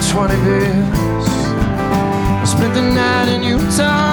20 beers. I spent the night in Utah.